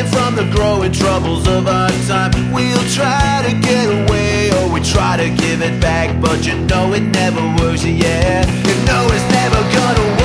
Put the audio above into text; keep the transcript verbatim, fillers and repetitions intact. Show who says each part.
Speaker 1: from the growing troubles of our time. We'll try to get away, or we try to give it back, but you know it never works, yeah. You know it's never gonna work.